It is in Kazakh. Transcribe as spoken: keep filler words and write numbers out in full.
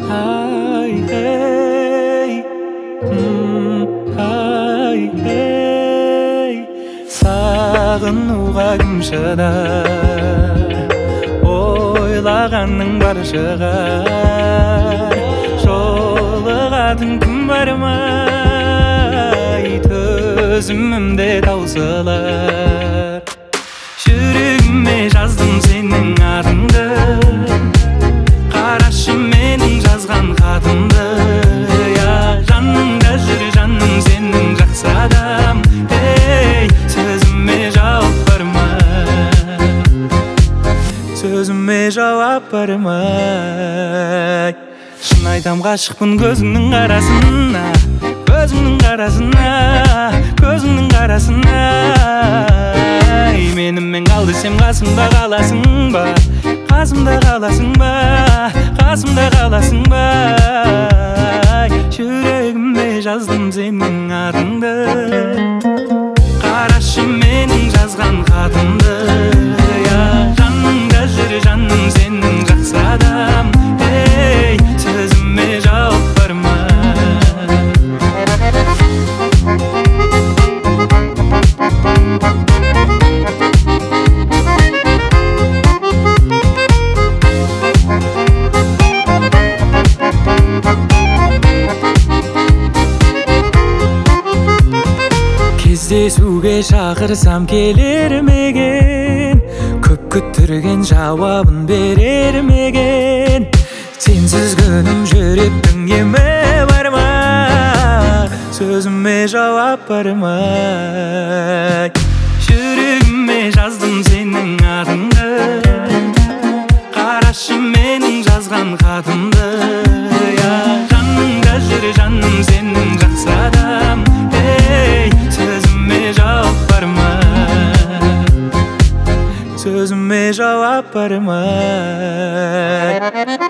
Ай, эй, м, ай, эй. Сағынуға кім шыдар, ойлағанның бар шығар. Жолығатын күн бар ма, төзімімде таусылар. Жүрегіме жаздым сенің атыңды, қарашы менің жазған хатымды. Я жаныңда жүр жаным сенің жақсы адам. Ей, сөзіме жауап бар ма, сөзіме жауап бар ма? Шын айтам ғашықпын көзіңнің қарасына, көзіңнің қарасына, көзіңнің қарасына. Менімен қал десем қасымда қаласың ба, қасымда қаласың ба, қасымда қаласың ба? Жүрегіме жаздым сенің атыңды, қарашы менің жазған хатымды. Я жаныңда жүр жаным сенің жақсы адам. Ей, сөзіме жауап бар ма? Кездесуге шақырсам келер меген, көп күттірген жауабын берер меген. Сенсіз күнім жүректің емі бар ма, сөзіме жауап бар ма? Жүрегіме жаздым сенің атыңды, қарашы менің жазған хатымды. Я жаныңда жүр жаным сенің жақсы адам. Ей, сөзіме жауап бар ма, сөзіме жауап бар ма?